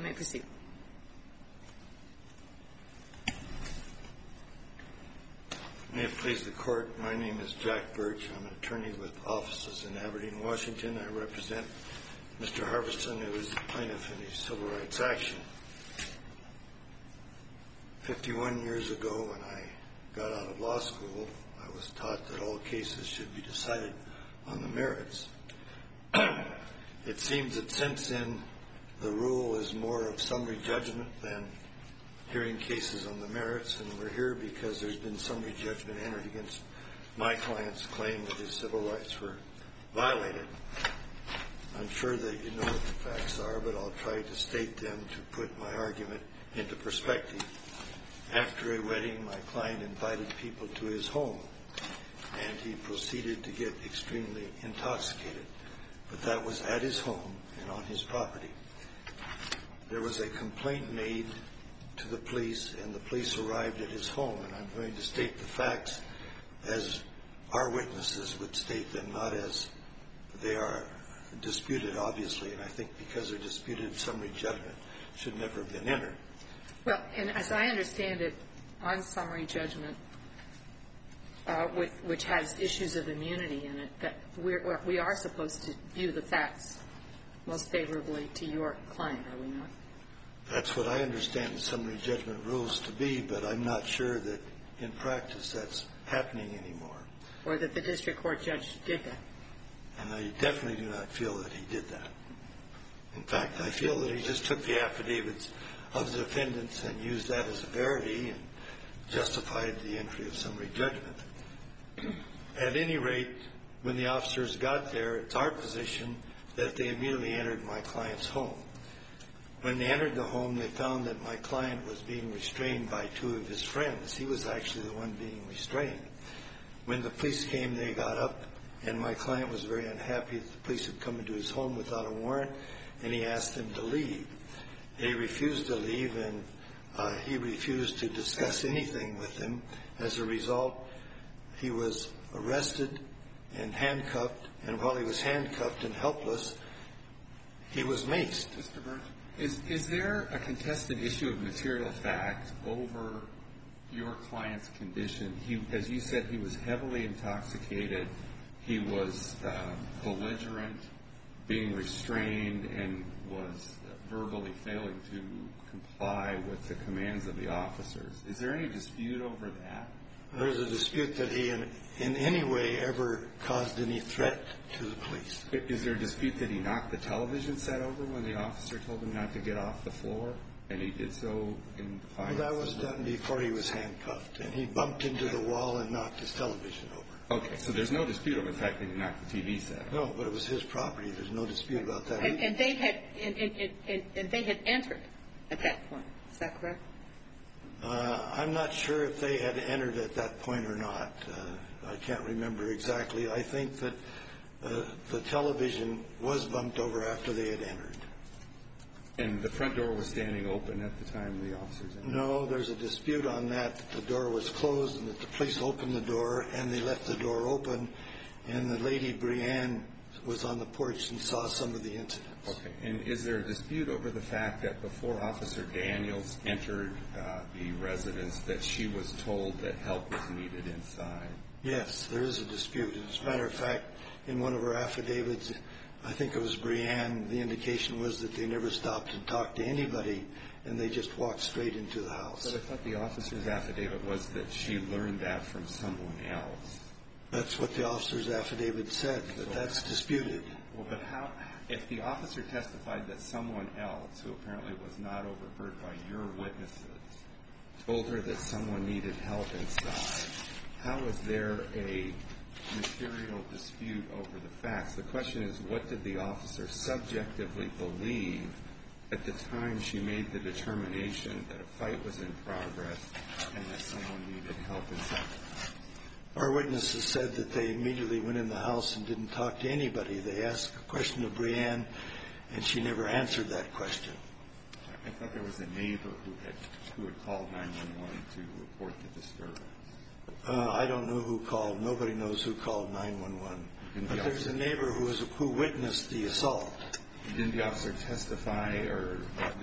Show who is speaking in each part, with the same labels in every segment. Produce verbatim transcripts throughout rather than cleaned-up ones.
Speaker 1: may proceed.
Speaker 2: May it please the Court, my name is Jack Birch. I'm an attorney with offices in Aberdeen, Washington. I represent Mister Harveston, who is the plaintiff in his civil rights action. Fifty-one years ago, when I got out of law school, I was taught that all cases should be decided on the merits. It seems that since then, the rule is more of summary judgment than hearing cases on the merits, and we're here because there's been summary judgment entered against my client's claim that his civil rights were violated. I'm sure that you know what the facts are, but I'll try to state them to put my argument into perspective. After a wedding, my client invited people to his home, and he proceeded to get extremely intoxicated. But that was at his home and on his property. There was a complaint made to the police, and the police arrived at his home, and I'm going to state the facts as our witnesses would state them, not as they are disputed, obviously, and I think because they're disputed, summary judgment should never have been entered.
Speaker 1: Well, and as I understand it, on summary judgment, uh, with, which has issues of immunity in it, that we're, we are supposed to view the facts most favorably to your client, are we not?
Speaker 2: That's what I understand the summary judgment rules to be, but I'm not sure that in practice that's happening anymore.
Speaker 1: Or that the district court judge did that.
Speaker 2: And I definitely do not feel that he did that. In fact, I feel that he just took the affidavits of the defendants and used that as a verity and justified the entry of summary judgment. At any rate, when the officers got there, it's our position that they immediately entered my client's home. When they entered the home, they found that my client was being restrained by two of his friends. He was actually the one being restrained. When the police came, they got up, and my client was very unhappy that the police had come into his home without a warrant, and he asked them to leave. They refused to leave, and uh, he refused to discuss anything with them. As a result, he was arrested and handcuffed, and while he was handcuffed and helpless, he was maced.
Speaker 3: Mister Burke, is, is there a contested issue of material fact over your client's condition? He, as you said, he was heavily intoxicated. He was uh, belligerent, being restrained, and was verbally failing to comply with the commands of the officers. Is there any dispute over that?
Speaker 2: There's a dispute that he in, in any way ever caused any threat to the police.
Speaker 3: Is there a dispute that he knocked the television set over when the officer told him not to get off the floor, and he did so in defiance?
Speaker 2: Well, that was done before he was handcuffed, and he bumped into the wall and knocked his television over.
Speaker 3: Okay, so there's no dispute over the fact that he knocked the T V set over.
Speaker 2: No, but it was his property. There's no dispute about that.
Speaker 1: And, and they had and, and, and, and they had entered at that point. Is that correct?
Speaker 2: Uh, I'm not sure if they had entered at that point or not. Uh, I can't remember exactly. I think that uh, the television was bumped over after they had entered.
Speaker 3: And the front door was standing open at the time the officers entered?
Speaker 2: No, there's a dispute on that. The door was closed and that the police opened the door and they left the door open, and the lady, Brianne, was on the porch and saw some of the incidents.
Speaker 3: Okay. And is there a dispute over the fact that before Officer Daniels entered uh, the residence that she was told that help was needed inside?
Speaker 2: Yes, there is a dispute. As a matter of fact, in one of her affidavits, I think it was Brianne, the indication was that they never stopped and talked to anybody, and they just walked straight into the house.
Speaker 3: But I thought the officer's affidavit was that she learned that from someone else.
Speaker 2: That's what the officer's affidavit said, but that's disputed.
Speaker 3: Well, but how, if the officer testified that someone else, who apparently was not overheard by your witnesses, told her that someone needed help inside, how is there a material dispute over the facts? The question is, what did the officer subjectively believe at the time she made the determination that a fight was in progress and that someone needed help inside?
Speaker 2: Our witnesses said that they immediately went in the house and didn't talk to anybody. They asked a question of Brianne, and she never answered that question.
Speaker 3: I thought there was a neighbor who had who had called nine one one to report the disturbance.
Speaker 2: Uh, I don't know who called. Nobody knows who called nine one one. But there's a neighbor who was who witnessed the assault.
Speaker 3: Didn't the officer testify, or at least by affidavit,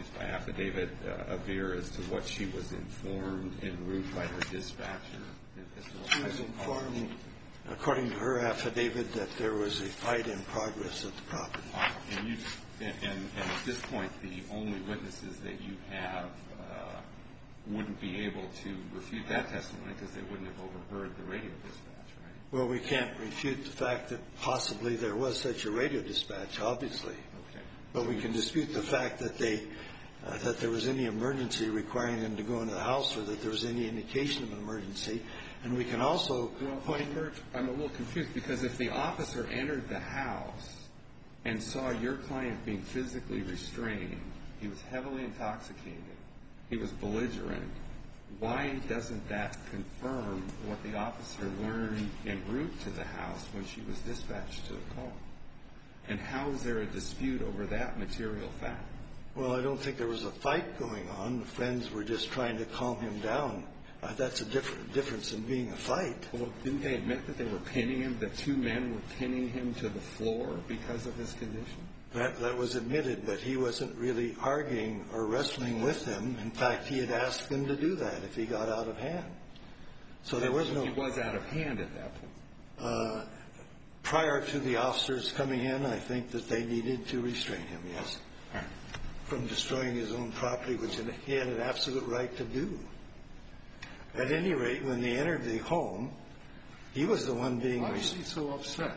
Speaker 3: affidavit uh, aver as to what she was informed en route by her dispatcher?
Speaker 2: She was informed, according to her affidavit, that there was a fight in progress at the property.
Speaker 3: And, you, and, and, and at this point, the only witnesses that you have uh, wouldn't be able to refute that testimony because they wouldn't have overheard the radio dispatch, right?
Speaker 2: Well, we can't refute the fact that possibly there was such a radio dispatch, obviously.
Speaker 3: Okay.
Speaker 2: But we can dispute the fact that they uh, that there was any emergency requiring them to go into the house or that there was any indication of an emergency. And we can also
Speaker 3: well,
Speaker 2: point...
Speaker 3: I'm a little confused because if the officer entered the house and saw your client being physically restrained, he was heavily intoxicated, he was belligerent, why doesn't that confirm what the officer learned en route to the house when she was dispatched to the call? And how is there a dispute over that material fact?
Speaker 2: Well, I don't think there was a fight going on. The friends were just trying to calm him down. Uh, that's a different difference in being a fight.
Speaker 3: Well, didn't they admit that they were pinning him, that two men were pinning him to the floor because of his condition?
Speaker 2: That, that was admitted, but he wasn't really arguing or wrestling with them. In fact, he had asked them to do that if he got out of hand. So there was no...
Speaker 3: He was out of hand at that point.
Speaker 2: Uh, prior to the officers coming in, I think that they needed to restrain him, yes,
Speaker 3: All right.
Speaker 2: from destroying his own property, which he had an absolute right to do. At any rate, when they entered the home, he was the one being...
Speaker 4: Why was he so upset?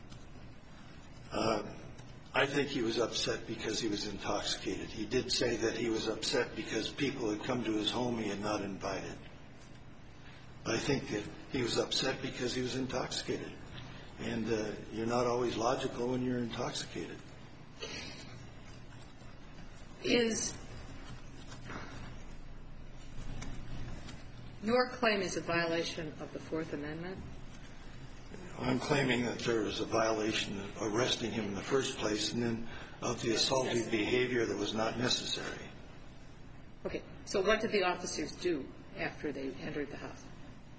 Speaker 2: Uh, I think he was upset because he was intoxicated. He did say that he was upset because people had come to his home he had not invited. I think that he was upset because he was intoxicated. And uh, you're not always logical when you're intoxicated.
Speaker 1: Is your claim is a violation of the Fourth Amendment?
Speaker 2: I'm claiming that there was a violation of arresting him in the first place and then of the assaultive behavior that was not necessary.
Speaker 1: Okay. So what did the officers do after they entered the house?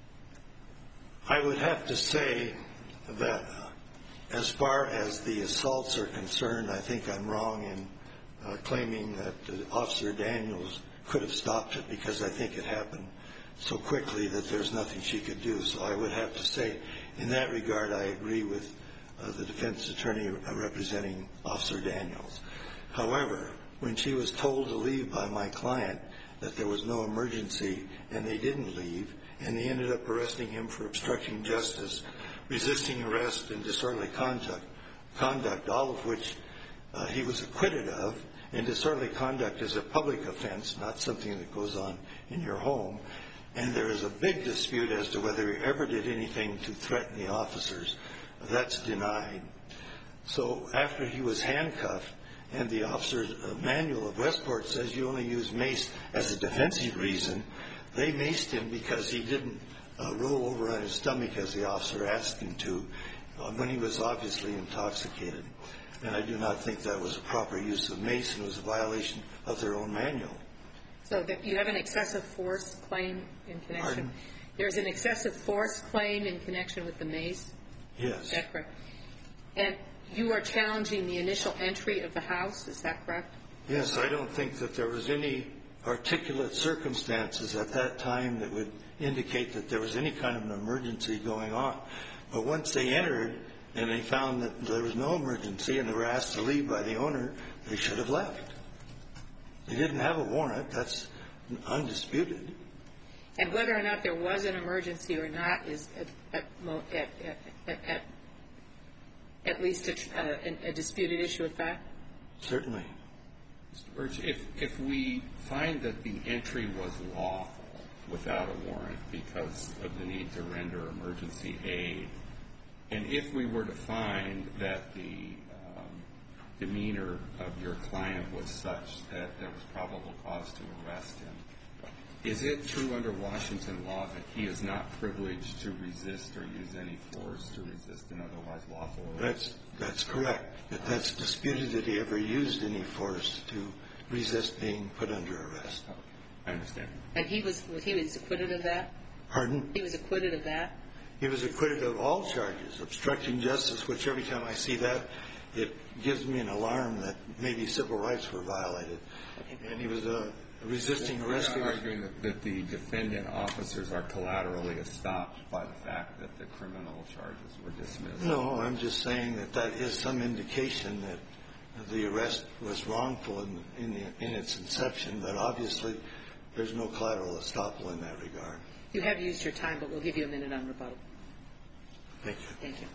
Speaker 2: I would have to say that uh, as far as the assaults are concerned, I think I'm wrong in uh, claiming that uh, Officer Daniels could have stopped it because I think it happened so quickly that there's nothing she could do. So I would have to say, in that regard, I agree with uh, the defense attorney representing Officer Daniels. However, when she was told to leave by my client that there was no emergency and they didn't leave, and they ended up arresting him for obstructing justice, resisting arrest, and disorderly conduct, conduct all of which uh, he was acquitted of, and disorderly conduct is a public offense, not something that goes on in your home. And there is a big dispute as to whether he ever did anything to threaten the officers. That's denied. So after he was handcuffed, and the officer's uh, manual of Westport says you only use mace as a defensive reason, they maced him because he didn't uh, roll over on his stomach as the officer asked him to uh, when he was obviously intoxicated. And I do not think that was a proper use of mace, and it was a violation of their own manual.
Speaker 1: So that you have an excessive force claim in connection?
Speaker 2: Pardon?
Speaker 1: There's an excessive force claim in connection with the mace?
Speaker 2: Yes.
Speaker 1: Is that correct? And you are challenging the initial entry of the house, is that correct?
Speaker 2: Yes, I don't think that there was any articulate circumstances at that time that would indicate that there was any kind of an emergency going on. But once they entered and they found that there was no emergency and they were asked to leave by the owner, they should have left. They didn't have a warrant. That's undisputed.
Speaker 1: And whether or not there was an emergency or not is at, at, at, at, at least a, a, a disputed issue of fact?
Speaker 2: Certainly.
Speaker 3: Mister Birch, if, if we find that the entry was lawful without a warrant because of the need to render emergency aid, and if we were to find that the um, demeanor of your client was such that there was probable cause to arrest him, is it true under Washington law that he is not privileged to resist or use any force to resist an otherwise lawful arrest?
Speaker 2: That's, that's correct. But that's disputed that he ever used any force to resist being put under arrest.
Speaker 3: Okay. I understand.
Speaker 1: And he was, he was acquitted of that?
Speaker 2: Pardon?
Speaker 1: He was acquitted of that?
Speaker 2: He was acquitted of all charges, obstructing justice, which every time I see that, it gives me an alarm that maybe civil rights were violated. And he was a resisting arrest.
Speaker 3: You're arguing that, that the defendant officers are collaterally estopped by the fact that the criminal charges were dismissed.
Speaker 2: No, I'm just saying that that is some indication that the arrest was wrongful in, in, the, in its inception, but obviously there's no collateral estoppel in that regard.
Speaker 1: You have used your time, but we'll give you a minute on rebuttal.
Speaker 2: Thank you.
Speaker 1: Thank you.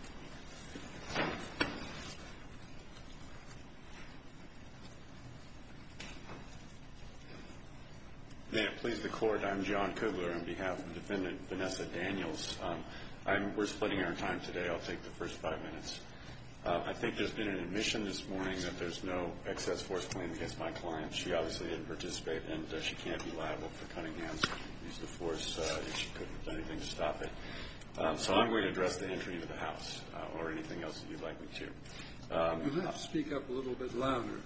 Speaker 4: May it please the Court, I'm John Kugler on behalf of Defendant Vanessa Daniels. Um, I'm, we're splitting our time today. I'll take the first five minutes. Uh, I think there's been an admission this morning that there's no excess force claim against my client. She obviously didn't participate, and uh, she can't be liable for Cunningham's use of force uh, if she couldn't have done anything to stop it. Um, so I'm going to address the entry into the house uh, or anything else that you'd like me to. Um,
Speaker 5: You'll have to speak up a little bit louder.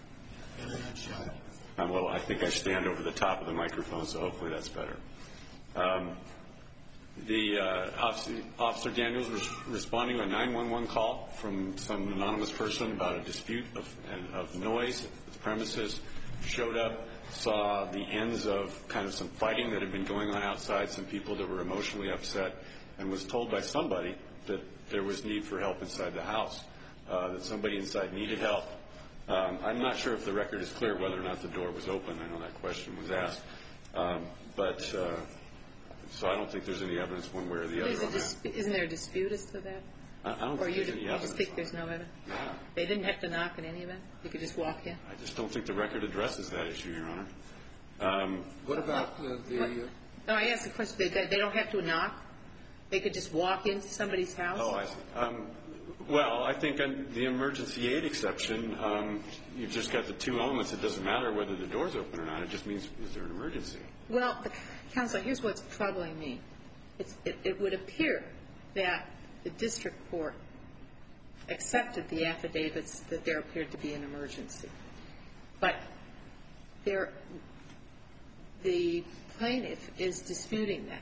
Speaker 4: Um, well, I think I stand over the top of the microphone, so hopefully that's better. Um, the uh, officer, officer Daniels was responding to a nine one one call from some anonymous person about a dispute of, of noise at the premises. Showed up, saw the ends of kind of some fighting that had been going on outside, some people that were emotionally upset, and was told by somebody that there was need for help inside the house, uh, that somebody inside needed help. Um, I'm not sure if the record is clear whether or not the door was open. I know that question was asked. Um, but uh, so I don't think there's any evidence one way or the other on that.
Speaker 1: Isn't there a dispute as to that?
Speaker 4: I, I don't
Speaker 1: or
Speaker 4: think
Speaker 1: you,
Speaker 4: there's any
Speaker 1: you
Speaker 4: evidence.
Speaker 1: just think there's no evidence?
Speaker 4: Yeah.
Speaker 1: They didn't have to knock in any event? You could just walk in?
Speaker 4: I just don't think the record addresses that issue, Your Honor. Um,
Speaker 5: What about the... the
Speaker 1: what?
Speaker 5: uh,
Speaker 1: No, I asked the question. They, they don't have to knock? They could just walk into somebody's house?
Speaker 4: oh, I see. Um, Well, I think in the emergency aid exception, um, you've just got the two elements. It doesn't matter whether the door's open or not. It just means, is there an emergency?
Speaker 1: Well, Counselor, here's what's troubling me. It's, it, it would appear that the district court accepted the affidavits that there appeared to be an emergency. But there, the plaintiff is disputing that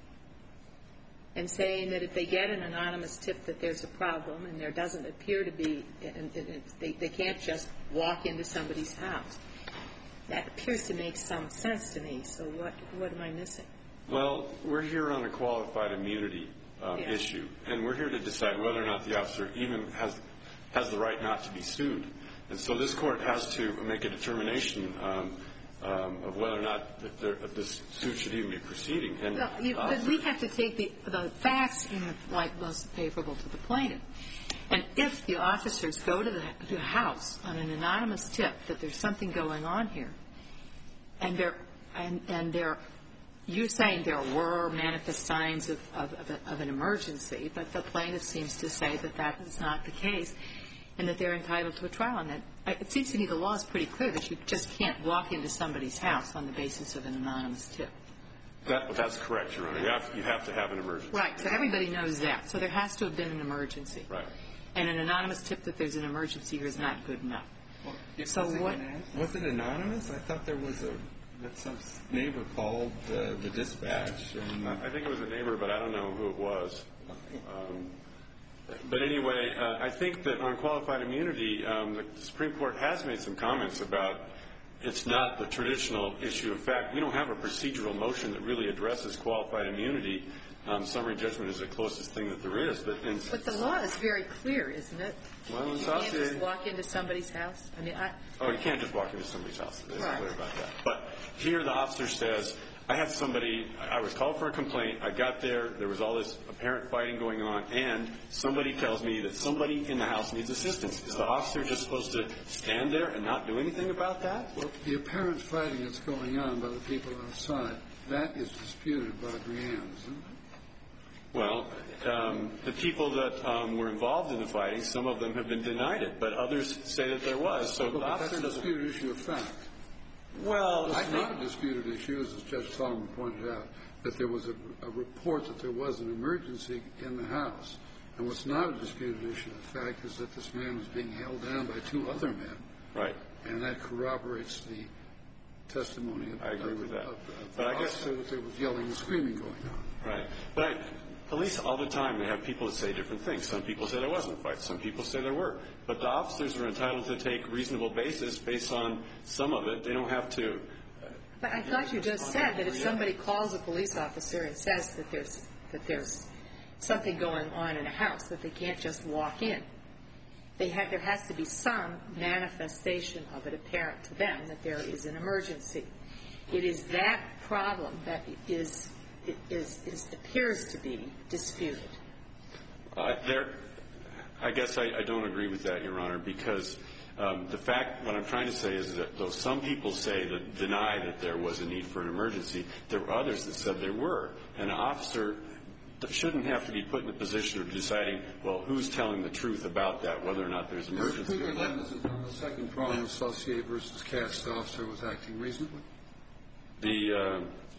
Speaker 1: and saying that if they get an anonymous tip that there's a problem and there doesn't appear to be, and, and they, they can't just walk into somebody's house. That appears to make some sense to me. So what, what am I missing?
Speaker 4: Well, we're here on a qualified immunity uh,
Speaker 1: yeah.
Speaker 4: issue, and we're here to decide whether or not the officer even has has the right not to be sued. And so this court has to make a determination um, um, of whether or not that there, if this suit should even be proceeding. And
Speaker 1: no, you, but we have to take the, the facts in the light most favorable to the plaintiff. And if the officers go to the, to the house on an anonymous tip that there's something going on here, and they're and, and they're you're saying there were manifest signs of, of, of, a, of an emergency, but the plaintiff seems to say that that is not the case, and that they're entitled to a trial on that. It seems to me the law is pretty clear that you just can't walk into somebody's house on the basis of an anonymous tip.
Speaker 4: That, that's correct, Your Honor. You have, you have to have an emergency.
Speaker 1: Right. So everybody knows that. So there has to have been an emergency.
Speaker 4: Right.
Speaker 1: And an anonymous tip that there's an emergency here is not good enough.
Speaker 3: Well,
Speaker 1: so
Speaker 3: was
Speaker 1: what?
Speaker 3: It, was it anonymous? I thought there was a that some neighbor called uh, the dispatch. And
Speaker 4: I think it was a neighbor, but I don't know who it was. Um, but anyway, uh, I think that on qualified immunity, um, the Supreme Court has made some comments about it's not the traditional issue of fact. We don't have a procedural motion that really addresses qualified immunity. Um, summary judgment is the closest thing that there is. But, in,
Speaker 1: but the law is very clear, isn't it?
Speaker 4: Well, in
Speaker 1: you
Speaker 4: South
Speaker 1: can't
Speaker 4: City,
Speaker 1: just walk into somebody's house. I mean, I.
Speaker 4: Oh, you can't just walk into somebody's house. It's
Speaker 1: right.
Speaker 4: clear about that. But here the officer says, I had somebody, I was called for a complaint, I got there, there was all this apparent fighting going on, and somebody tells me that somebody in the house needs assistance. Is the officer just supposed to stand there and not do anything about that?
Speaker 5: Well, the apparent fighting that's going on by the people outside, that is disputed by Brianne, isn't it?
Speaker 4: Well, um, the people that um, were involved in the fighting, some of them have been denied it, but others say that there was. So
Speaker 5: well,
Speaker 4: the officer
Speaker 5: that's a
Speaker 4: doesn't.
Speaker 5: disputed issue of fact.
Speaker 4: Well,
Speaker 5: it's
Speaker 4: I
Speaker 5: not
Speaker 4: think
Speaker 5: a disputed issue, as Judge Solomon pointed out, that there was a, a report that there was an emergency in the house. And what's not a disputed issue of fact is that this man was being held down by two other men.
Speaker 4: Right.
Speaker 5: And that corroborates the testimony of,
Speaker 4: I agree
Speaker 5: of,
Speaker 4: with that.
Speaker 5: of, of
Speaker 4: but
Speaker 5: the
Speaker 4: I guess
Speaker 5: officer that there was yelling and screaming going on.
Speaker 4: Right. But police all the time, they have people that say different things. Some people say there wasn't a fight. Some people say there were. But the officers are entitled to take reasonable basis based on some of it. They don't have to.
Speaker 1: But I thought you just said that if somebody calls a police officer and says that there's that there's something going on in a house, that they can't just walk in. They have, there has to be some manifestation of it apparent to them that there is an emergency. It is that problem that is, is, is appears to be disputed.
Speaker 4: Uh, there, I guess I, I don't agree with that, Your Honor, because um, the fact, what I'm trying to say is that though some people say that deny that there was a need for an emergency, there were others that said there were. An officer shouldn't have to be put in the position of deciding, well, who's telling the truth about that, whether or not there's an emergency.
Speaker 5: Who on the second prong, associate versus cast officer was acting reasonably?
Speaker 4: The uh,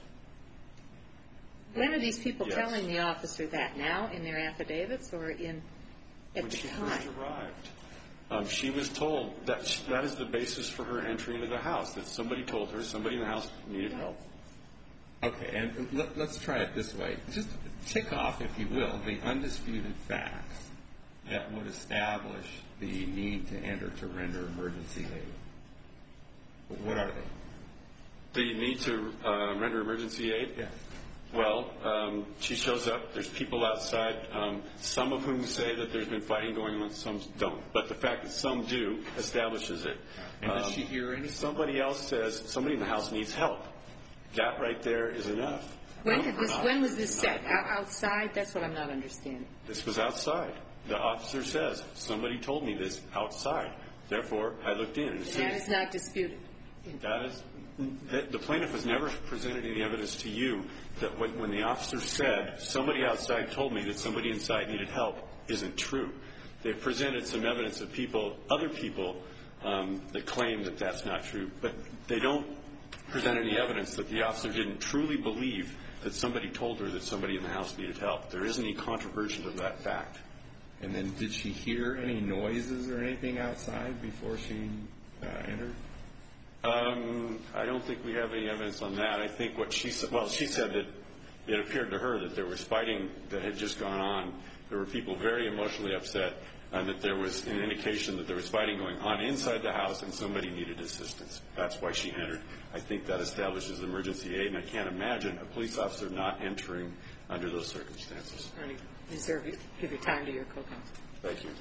Speaker 1: when are these people
Speaker 4: yes.
Speaker 1: telling the officer that now in their affidavits or in at
Speaker 4: when
Speaker 1: the
Speaker 4: she
Speaker 1: time?
Speaker 4: first arrived? Um, she was told that she, that is the basis for her entry into the house. That somebody told her somebody in the house needed help.
Speaker 3: Okay, and let, let's try it this way. Just tick off, if you will, the undisputed facts that would establish the need to enter to render emergency aid. What are they?
Speaker 4: The need to uh, render emergency aid?
Speaker 3: Yes.
Speaker 4: Well, um, she shows up. There's people outside, um, some of whom say that there's been fighting going on, some don't. But the fact that some do establishes it.
Speaker 3: And does
Speaker 4: um,
Speaker 3: she hear anything?
Speaker 4: Somebody else says somebody in the house needs help. That right there is enough.
Speaker 1: When did this? When was this said? Outside? That's what I'm not understanding.
Speaker 4: This was outside. The officer says somebody told me this outside. Therefore, I looked in. And
Speaker 1: That is not disputed.
Speaker 4: That is. The, the plaintiff has never presented any evidence to you that when, when the officer said somebody outside told me that somebody inside needed help isn't true. They've presented some evidence of people, other people, um, that claim that that's not true, but they don't present any evidence that the officer didn't truly believe that somebody told her that somebody in the house needed help. There isn't any controversy of that fact.
Speaker 3: And then did she hear any noises or anything outside before she uh, entered?
Speaker 4: Um, I don't think we have any evidence on that. I think what she said, well, she said that it appeared to her that there was fighting that had just gone on. There were people very emotionally upset, and that there was an indication that there was fighting going on inside the house and somebody needed assistance. That's why she entered. I think that establishes emergency aid, and I can't imagine a police officer not entering under those circumstances.
Speaker 1: Attorney, reserve you, give your time to your co-counsel.
Speaker 4: Thank you.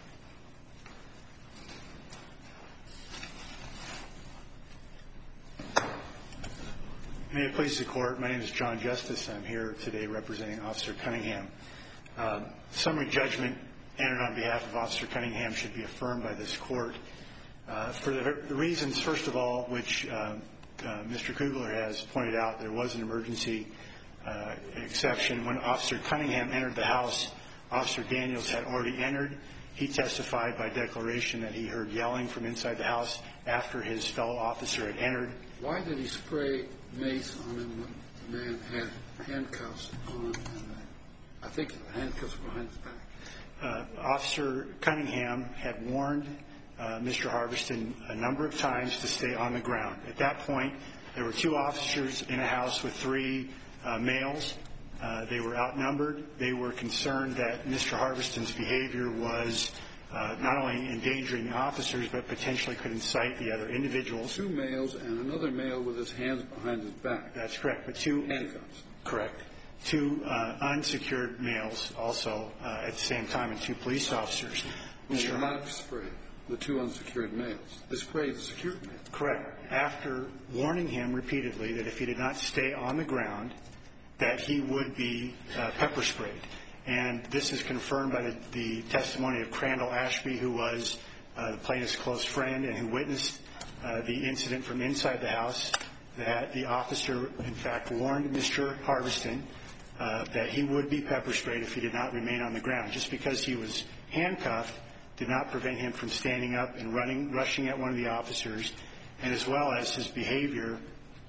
Speaker 6: May it please the Court, my name is John Justice. I'm here today representing Officer Cunningham. Uh, summary judgment entered on behalf of Officer Cunningham should be affirmed by this Court uh, for the, the reasons, first of all, which uh, uh, Mister Kugler has pointed out. There was an emergency uh, exception. When Officer Cunningham entered the house, Officer Daniels had already entered. He testified by declaration that he heard yelling from inside the house after his fellow officer had entered.
Speaker 5: Why did he spray mace on him when the man had handcuffs on, and uh, I think the handcuffs were behind his back?
Speaker 6: Uh, Officer Cunningham had warned uh, Mister Harveston a number of times to stay on the ground. At that point, there were two officers in a house with three uh, males. Uh, they were outnumbered. They were concerned that Mister Harveston's behavior was uh, not only endangering the officers, but potentially could incite the other individuals.
Speaker 5: Two males and another male with his hands behind his back.
Speaker 6: That's correct. But two
Speaker 5: handcuffs.
Speaker 6: Correct. Two uh, unsecured males also uh, at the same time, and two police officers.
Speaker 5: Which were not sprayed. The two unsecured males. They sprayed the secured males.
Speaker 6: Correct. After warning him repeatedly that if he did not stay on the ground, that he would be uh, pepper sprayed. And this is confirmed by the, the testimony of Crandall Ashby, who was uh, the plaintiff's close friend and who witnessed uh, the incident from inside the house, that the officer, in fact, warned Mister Harveston uh, that he would be pepper sprayed if he did not remain on the ground. Just because he was handcuffed did not prevent him from standing up and running, rushing at one of the officers, and as well as his behavior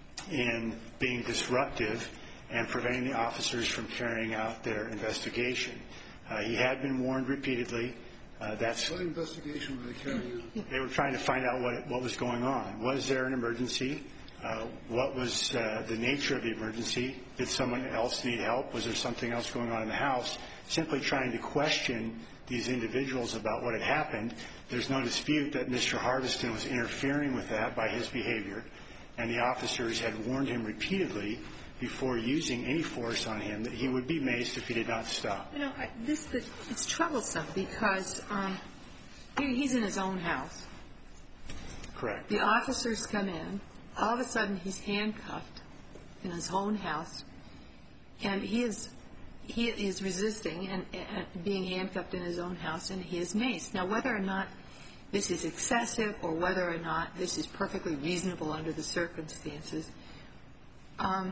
Speaker 6: in being disruptive and preventing the officers from carrying out their investigation. Uh, he had been warned repeatedly. Uh, that's
Speaker 5: what investigation were they carrying out?
Speaker 6: They were trying to find out what, what was going on. Was there an emergency? Uh, what was uh, the nature of the emergency? Did someone else need help? Was there something else going on in the house? Simply trying to question these individuals about what had happened. There's no dispute that Mister Harveston was interfering with that by his behavior, and the officers had warned him repeatedly before using any force on him that he would be maced if he did not stop.
Speaker 1: You know, I, this it's troublesome because um, he, he's in his own house.
Speaker 6: Correct.
Speaker 1: The officers come in. All of a sudden, he's handcuffed in his own house, and he is he is resisting and, and being handcuffed in his own house, and he is maced. Now, whether or not this is excessive or whether or not this is perfectly reasonable under the circumstances, um,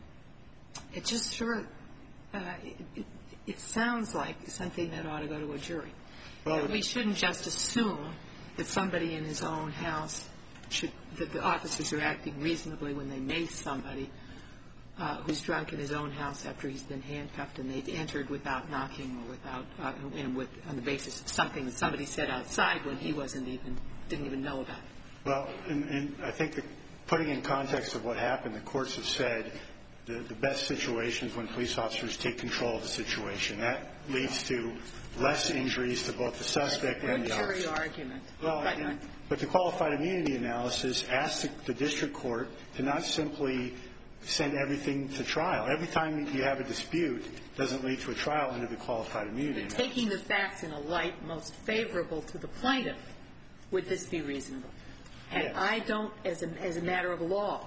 Speaker 1: it just sort of uh, it, it sounds like something that ought to go to a jury. Well, we shouldn't just assume that somebody in his own house should, that the officers are acting reasonably when they mace somebody uh, who's drunk in his own house after he's been handcuffed and they've entered without knocking or without, uh, and with, on the basis of something that somebody said outside when he wasn't even, didn't even know about it.
Speaker 6: Well, and, and I think that putting in context of what happened, the courts have said the, the best situation is when police officers take control of the situation. That leads to less injuries to both the suspect and the officer.
Speaker 1: Good jury argument.
Speaker 6: Well,
Speaker 1: right.
Speaker 6: and, but the qualified immunity analysis asks the, the district court to not simply send everything to trial. Every time you have a dispute, it doesn't lead to a trial under the qualified immunity analysis.
Speaker 1: Taking the facts in a light most favorable to the plaintiff, would this be reasonable? And
Speaker 6: yes.
Speaker 1: I don't, as a, as a matter of law,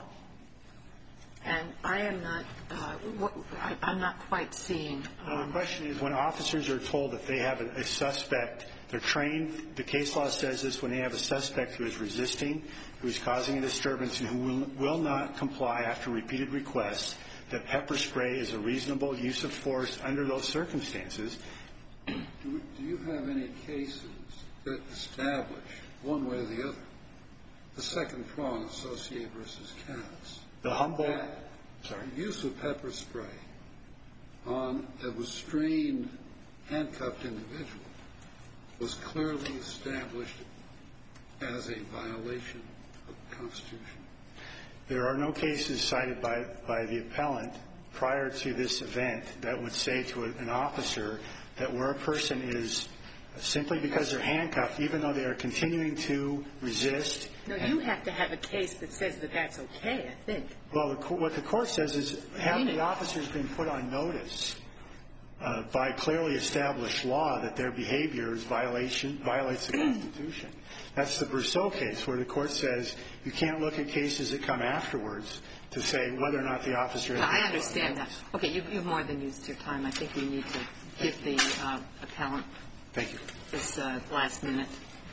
Speaker 1: and I am not, uh, what, I, I'm not quite seeing. Um,
Speaker 6: well, the question is, when officers are told that they have a, a suspect, they're trained, the case law says this, when they have a suspect who is resisting, who is causing a disturbance, and who will, will not comply after repeated requests, that pepper spray is a reasonable use of force under those circumstances.
Speaker 5: Do, do you have any cases that establish, one way or the other, the second prong of Saucier versus Katz?
Speaker 6: The Humboldt,
Speaker 5: that
Speaker 6: sorry.
Speaker 5: The use of pepper spray on a restrained, handcuffed individual was clearly established as a violation of the Constitution.
Speaker 6: There are no cases cited by, by the appellant prior to this event that would say to an officer that where a person is simply because they're handcuffed, even though they are continuing to resist.
Speaker 1: No, you have to have a case that says that that's okay, I think.
Speaker 6: Well, the, what the court says is have the officers been put on notice uh, by clearly established law that their behavior is violation, violates the Constitution. That's the Brousseau case where the court says you can't look at cases that come afterwards to say whether or not the officer has
Speaker 1: No,
Speaker 6: been
Speaker 1: I understand that. Okay, you've, you've more than used your time. I think we need to give the uh, appellant
Speaker 6: Thank you.
Speaker 1: this uh, last minute.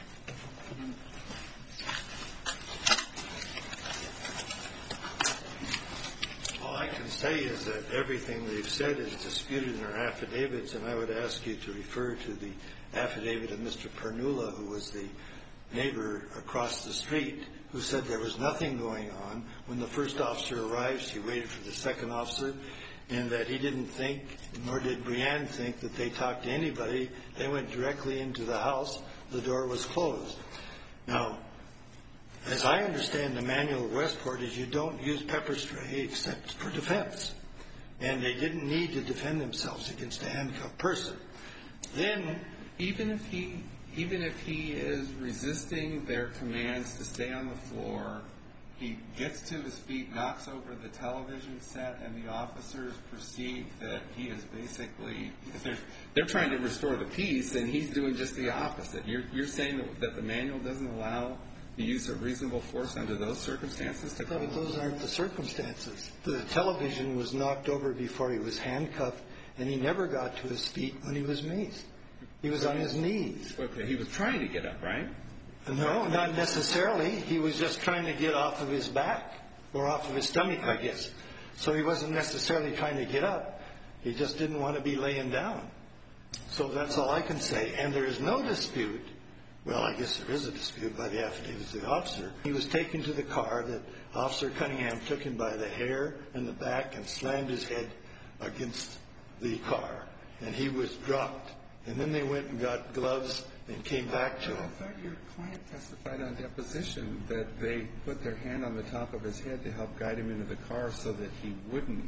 Speaker 2: All I can say is that everything they've said is disputed in their affidavits, and I would ask you to refer to the affidavit of Mister Pernula, who was the neighbor across the street, who said there was nothing going on. When the first officer arrived, she waited for the second officer, and that he didn't think, nor did Brianne think, that they talked to anybody. They went directly into the house. The door was closed. Now, as I understand the manual of Westport, is you don't use pepper spray except for defense. And they didn't need to defend themselves against a handcuffed person. Then,
Speaker 3: even if he, even if he is resisting their commands to stay on the floor, he gets to his feet, knocks over the television set, and the officers perceive that he is basically, they're, they're trying to restore the peace, and he's doing just the opposite. You're, you're saying that, that the manual doesn't allow the use of reasonable force under those circumstances? To
Speaker 2: no, but those aren't the circumstances. The television was knocked over before he was handcuffed, and he never got to his feet when he was maced. He was on his knees.
Speaker 3: Okay, he was trying to get up, right?
Speaker 2: No, not necessarily. He was just trying to get off of his back, or off of his stomach, I guess. So he wasn't necessarily trying to get up. He just didn't want to be laying down. So that's all I can say. And there is no dispute. Well, I guess there is a dispute by the affidavits of the officer. He was taken to the car. That Officer Cunningham took him by the hair and the back and slammed his head against the car. And he was dropped And then they went and got gloves and came back to
Speaker 3: I
Speaker 2: him.
Speaker 3: thought your client testified on deposition that they put their hand on the top of his head to help guide him into the car so that he wouldn't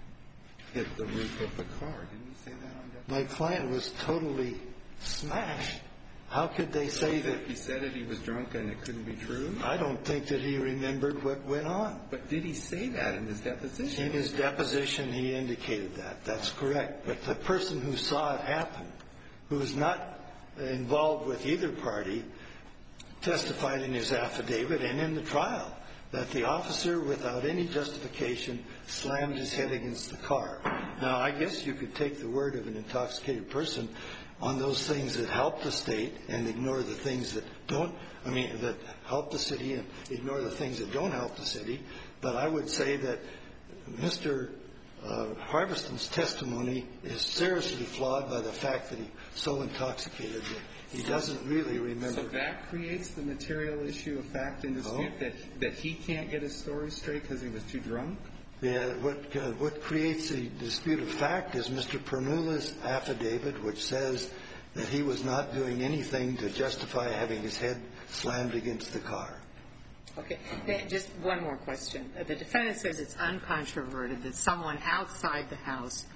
Speaker 3: hit the roof of the car. Didn't you say that on deposition?
Speaker 2: My client was totally smashed. How could they say that?
Speaker 3: He said that he was drunk and it couldn't be true?
Speaker 2: I don't think that he remembered what went on.
Speaker 3: But did he say that in his deposition?
Speaker 2: In his deposition, he indicated that. That's correct. But the person who saw it happen, who was not involved with either party, testified in his affidavit and in the trial that the officer, without any justification, slammed his head against the car. Now, I guess you could take the word of an intoxicated person on those things that help the state and ignore the things that don't, I mean, that help the city and ignore the things that don't help the city. But I would say that Mister Uh, Harveston's testimony is seriously flawed by the fact that he's so intoxicated that he doesn't really remember.
Speaker 3: So that creates the material issue of fact and dispute
Speaker 2: Oh.
Speaker 3: that, that he can't get his story straight because he was too drunk?
Speaker 2: Yeah, what, uh, what creates the dispute of fact is Mister Pernula's affidavit, which says that he was not doing anything to justify having his head slammed against the car.
Speaker 1: Okay. Then just one more question. The defendant says it's uncontroverted that someone outside the house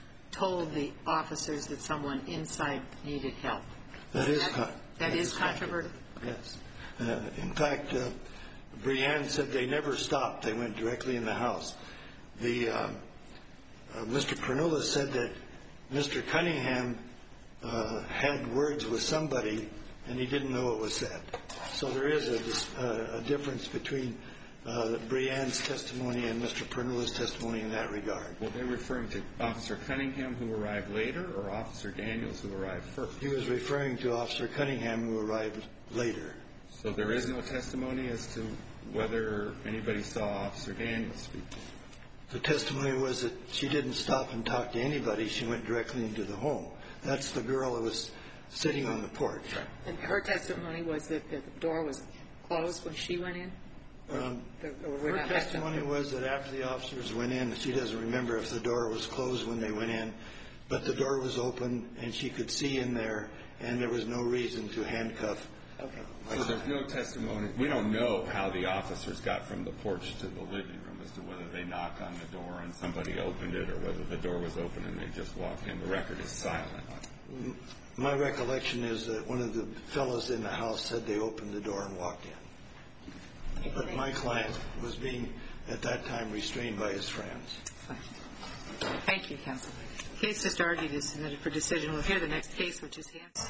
Speaker 1: told the officers that someone inside needed help.
Speaker 2: That is con-
Speaker 1: That is controverted?
Speaker 2: Yes. Uh, in fact, uh, Brianne said they never stopped. They went directly in the house. The uh, uh, Mister Pernula said that Mister Cunningham uh, had words with somebody and he didn't know what was said. So there is a, uh, a difference between uh, Brianne's testimony and Mister Pernula's testimony in that regard.
Speaker 3: Well, they're referring to Officer Cunningham, who arrived later, or Officer Daniels, who arrived first?
Speaker 2: He was referring to Officer Cunningham, who arrived later.
Speaker 3: So there is no testimony as to whether anybody saw Officer Daniels speak?
Speaker 2: The testimony was that she didn't stop and talk to anybody. She went directly into the home. That's the girl who was sitting on the porch.
Speaker 1: And her testimony was that the door was closed when she went in?
Speaker 2: Um,
Speaker 1: The- or we're
Speaker 2: her
Speaker 1: not-
Speaker 2: testimony was that after the officers went in, she doesn't remember if the door was closed when they went in, but the door was open and she could see in there, and there was no reason to handcuff.
Speaker 1: Okay.
Speaker 3: So there's no testimony. We don't know how the officers got from the porch to the living room as to whether they knocked on the door and somebody opened it or whether the door was open and they just walked in. The record is silent.
Speaker 2: My recollection is that one of the fellows in the house said they opened the door and walked in. But my client was being, at that time, restrained by his friends.
Speaker 1: Thank you, counsel. The case just argued is submitted for decision. We'll hear the next case, which is Hanson.